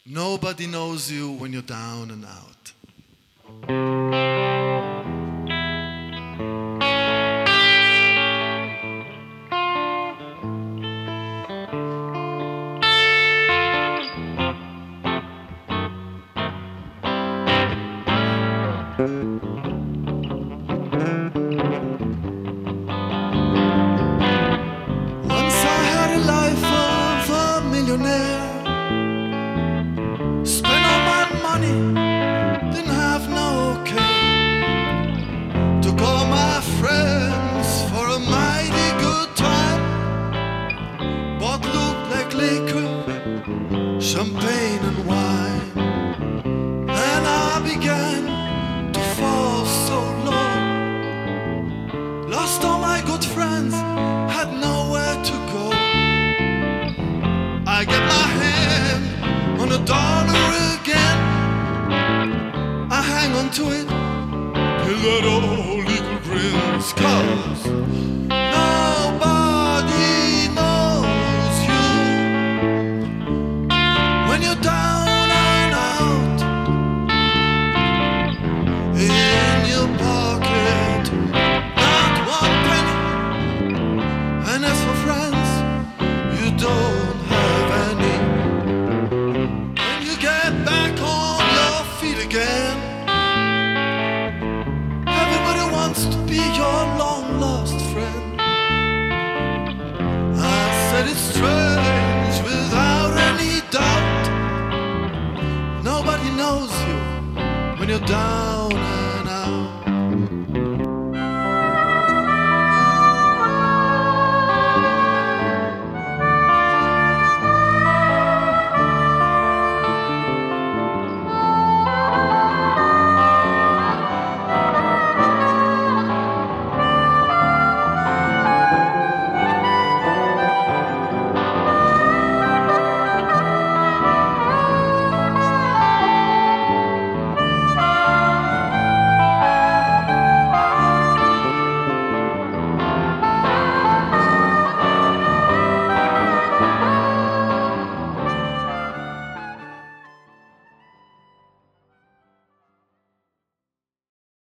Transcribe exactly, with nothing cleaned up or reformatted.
Nobody knows you when you're down and out. Once I had a life of a millionaire. Spent all my money, didn't have no care. Took all my friends for a mighty good time. Bought loot like liquor, champagne and wine. And I began to fall so low. Lost all my good friends, had nowhere to go. I get my hand on a dollar again. I hang on to it till that old eagle grins. 'Cause nobody knows you when you're down and out. In your pocket, not one penny. And as for friends, you don't have any. Back on your feet again. Everybody wants to be your long lost friend. I said it's strange without any doubt. Nobody knows you when you're down